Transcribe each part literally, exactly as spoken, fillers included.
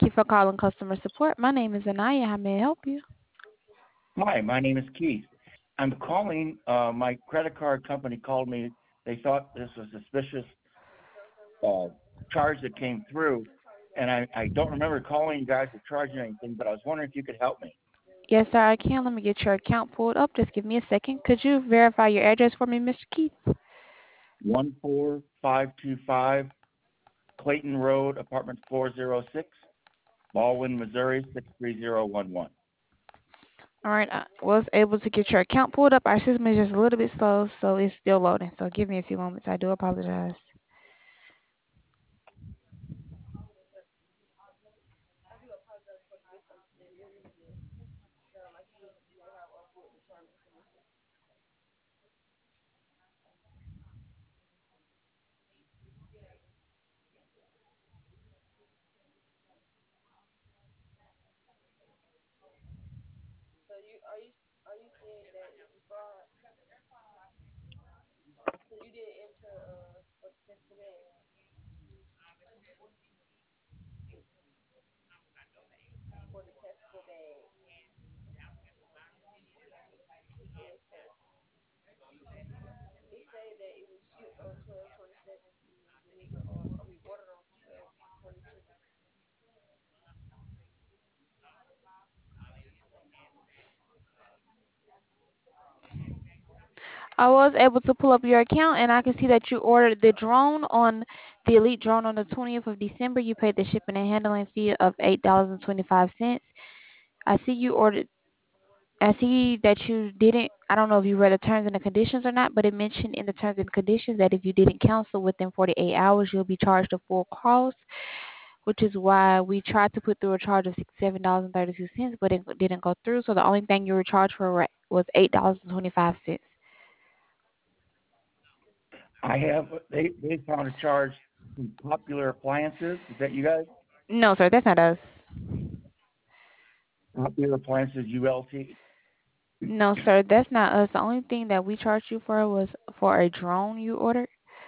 you for calling customer support. My name is Anaya. How may I help you? Hi, my name is Keith. I'm calling. Uh, my credit card company called me. They thought this was a suspicious uh, charge that came through, and I, I don't remember calling you guys or charging anything, but I was wondering if you could help me. Yes, sir, I can. Let me get your account pulled up. Just give me a second. Could you verify your address for me, Mister Keith? one four five two five Clayton Road, apartment four oh six, Baldwin, Missouri, six three zero one one. All right, I was able to get your account pulled up. Our system is just a little bit slow, so it's still loading. So give me a few moments. I do apologize. I was able to pull up your account, and I can see that you ordered the drone on the Elite drone on the twentieth of December. You paid the shipping and handling fee of eight dollars and twenty-five cents. I see you ordered. I see that you didn't. I don't know if you read the terms and the conditions or not, but it mentioned in the terms and conditions that if you didn't cancel within forty-eight hours, you'll be charged a full cost, which is why we tried to put through a charge of sixty-seven dollars and thirty-two cents, but it didn't go through. So the only thing you were charged for was eight dollars and twenty-five cents. I have, they, they found a charge from Popular Appliances. Is that you guys? No, sir, that's not us. Popular Appliances U L T? No, sir, that's not us. The only thing that we charged you for was for a drone you ordered,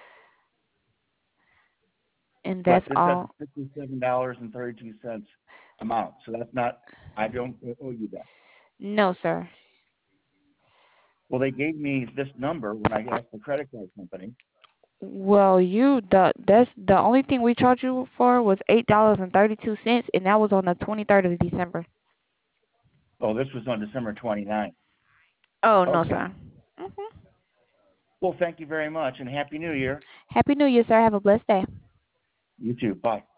and Right. that's This has all. a fifty-seven dollars and thirty-two cents amount. So that's not, I don't owe you that. No, sir. Well, they gave me this number when I asked the credit card company. Well, you the that's the only thing we charged you for was eight dollars and thirty two cents, and that was on the twenty third of December. Oh, this was on December twenty-ninth. Oh no, Okay. sir. Mhm. Well, thank you very much and Happy New Year. Happy New Year, sir. Have a blessed day. You too. Bye.